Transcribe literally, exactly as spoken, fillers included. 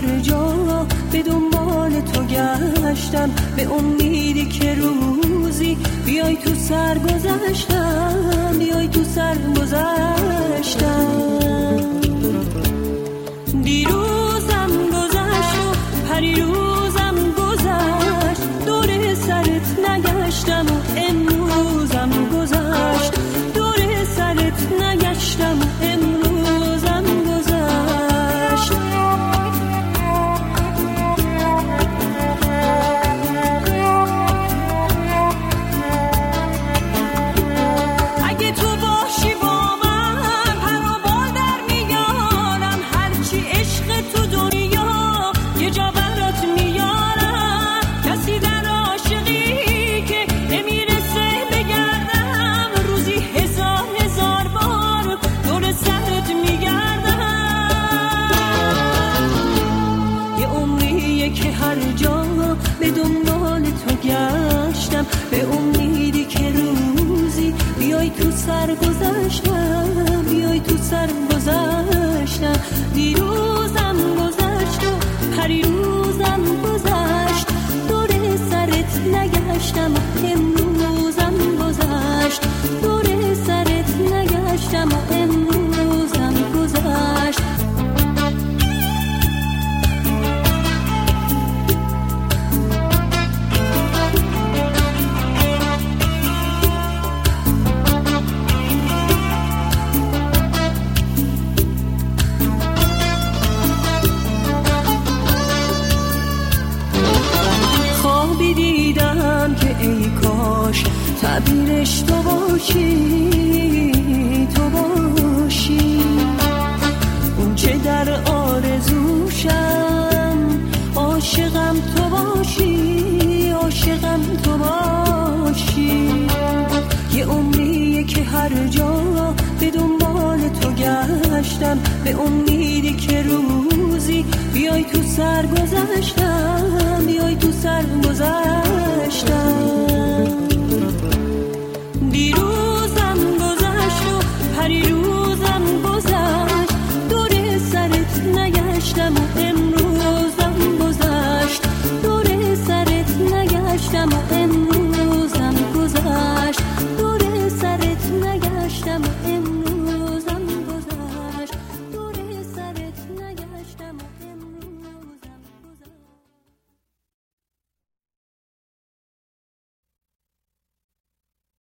هر جا به دنبال تو گشتم، به امیدی که روزی بیای تو سر گذشتم، بیای تو سر گذشتم. دیروزم گذشت و پریروزم گذشت، دور سرت نگشتم و امروزم گذشت، دور سرت نگشتم و امروزم گذشت. اگه تو باشی با من پر و بال در میارم، هرچی عشق تو دنیا یه جا برات میارم. کسی در عاشقی که نمیرسه بگردم، روزی هزار هزار بار دور سرت میگردم. یه عمریه که هر جا به دنبال تو گشتم، به امیدی که روزی بیای تو سر گذشتم، بیای تو سر گذشتم. دیروزم گذشت و پریروزم گذشت، دور سرت نگشتم و امروزم گذشت، دور سرت نگشتم و امروزم گذشت. خوابی دیدم که ای کاش تعبیرش تو باشی، تو باشی. اون چه در آرزوشم عاشقم تو باشی، عاشقم تو باشی. یه عمریه که هر جا به دنبال تو گشتم، به امیدی که روزی بیای تو سر گذشتم،